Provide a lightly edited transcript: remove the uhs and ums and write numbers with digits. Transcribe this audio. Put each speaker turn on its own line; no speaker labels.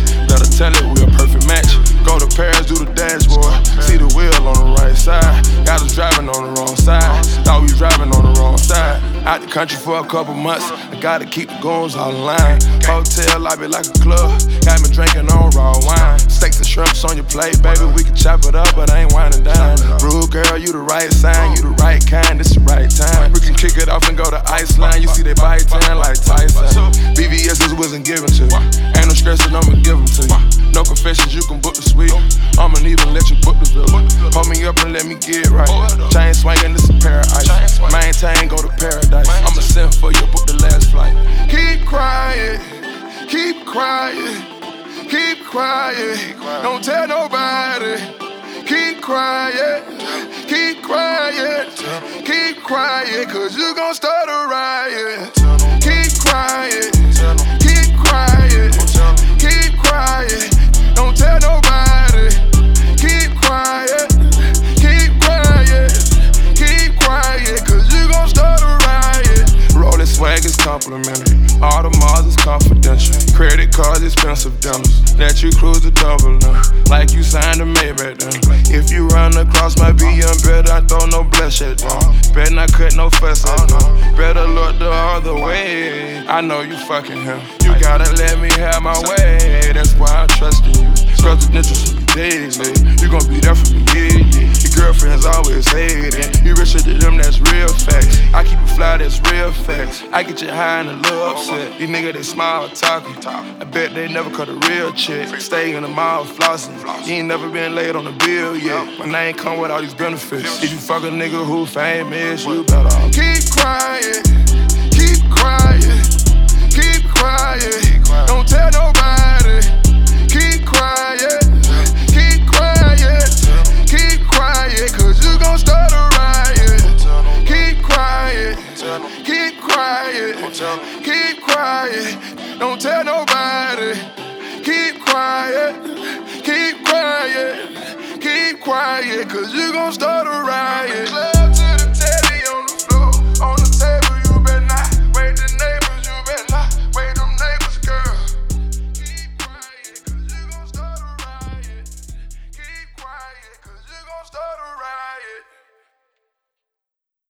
Let her tell it we a perfect match. Go to Paris, do the dashboard. See the wheel on the right side. Got us driving on the wrong side. Thought we was driving on the wrong side. Out the country for a couple months. I gotta keep the goons all in line. Hotel lobby like a club. Got me drinking on raw wine. Steaks and shrimps on your plate, baby. We can chop it up, but I ain't whining down. Rude girl, you the right sign. You the right kind, this the right time. We can kick it off and go to Iceland. You see they bite tan like Tyson. BVS's wasn't given to you. Ain't no stressin', I'ma give them to you. No confessions, you can book the suite. I'ma even let you book the bill. Hold me up and let me get right. Chain swinging, this is paradise. Maintain, go to paradise. I'ma send for you, book the last flight. Keep crying, keep crying, keep crying. Don't tell nobody. Keep crying, keep crying, keep crying, cause you gon' start a riot. Keep crying, keep crying, keep crying. Don't tell nobody. Keep quiet, keep quiet, keep quiet, cause you gon' start a riot. Rolling swag is complimentary. All the Mars is confidential. Credit cards, expensive dinners. Let you cruise the double now. Like you signed a Maybach then. If you run across my BM, better I throw no bloodshed down. Better not cut no fuss at them. Better look the other way. I know you fucking him. You gotta let me have my way. That's why I trust in you. Presidential should be daily. You gon' be there for me, yeah. Your girlfriend's always hating. You richer than them, that's real facts. I keep it fly, that's real facts. I get you high and a little upset. These niggas, they smile talking. I bet they never cut a real chick. Stay in the mall flossing. You ain't never been laid on a bill yet. My name come with all these benefits. If you fuck a nigga who famous, you better keep crying, keep crying, keep crying. Don't tell nobody. Keep quiet, keep quiet, keep quiet, cause you gon' start a riot. Keep quiet, keep quiet, keep quiet. Don't tell nobody. Keep quiet, keep quiet, keep quiet, cause you gon' start